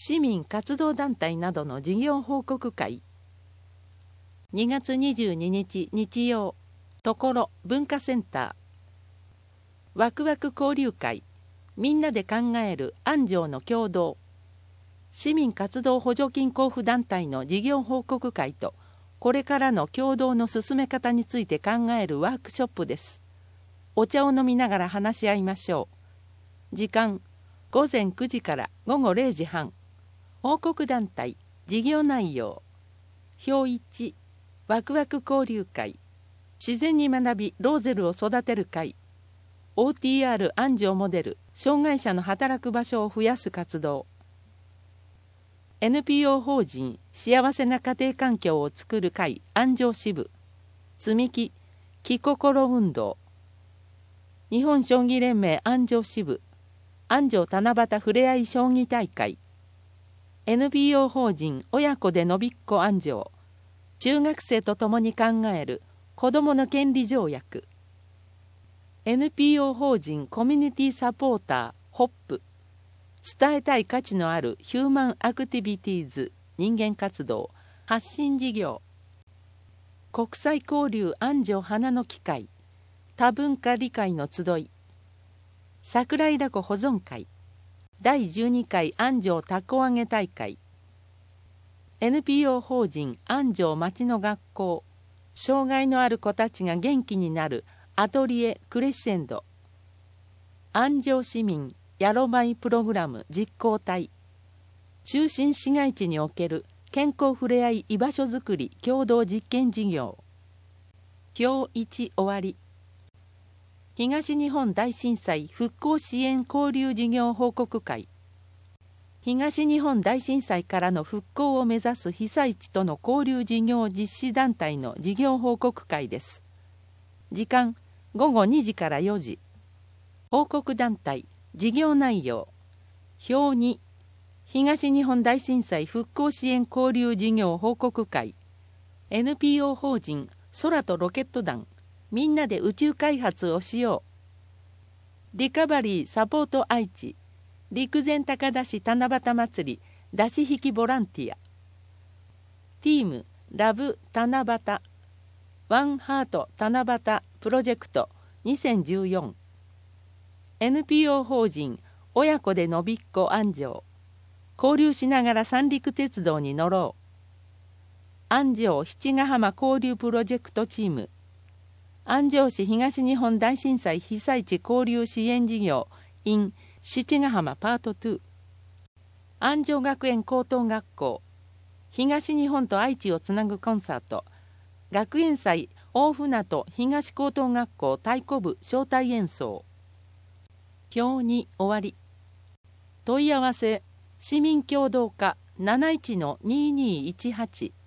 市民活動団体などの事業報告会。2月22日日曜、ところ文化センター。ワクワク交流会、みんなで考える安城の共同。市民活動補助金交付団体の事業報告会と、これからの共同の進め方について考えるワークショップです。お茶を飲みながら話し合いましょう。時間、午前9時から午後0時半。報告団体、事業内容。表1、ワクワク交流会。自然に学び、ローゼルを育てる会。OTR 安城モデル、障害者の働く場所を増やす活動。NPO 法人、幸せな家庭環境をつくる会、安城支部。積み木、木心運動。日本将棋連盟安城支部。安城七夕ふれあい将棋大会。NPO 法人親子でのびっこ安城。中学生と共に考える子どもの権利条約。NPO 法人コミュニティサポーターホップ。伝えたい価値のあるヒューマンアクティビティーズ人間活動発信事業。国際交流安城花の機会。多文化理解の集い。桜井凧保存会。第12回安城たこ揚げ大会。NPO 法人安城町の学校。障害のある子たちが元気になるアトリエクレッシェンド。安城市民ヤロバイプログラム実行体。中心市街地における健康ふれあい居場所づくり共同実験事業。表1終わり。東日本大震災復興支援交流事業報告会。東日本大震災からの復興を目指す被災地との交流事業実施団体の事業報告会です。時間、午後2時から4時。報告団体、事業内容。表2、東日本大震災復興支援交流事業報告会。NPO 法人空とロケット団。みんなで宇宙開発をしよう。リカバリーサポート愛知。陸前高田市七夕祭り出し引きボランティア。ティームラブ七夕ワンハート七夕プロジェクト2014。 NPO 法人親子でのびっこ安城。交流しながら三陸鉄道に乗ろう。安城七ヶ浜交流プロジェクトチーム。安城市東日本大震災被災地交流支援事業 in 七ヶ浜パート2。安城学園高等学校。東日本と愛知をつなぐコンサート。学園祭大船渡東高等学校太鼓部招待演奏。表2終わり。問い合わせ市民協働課 71-2218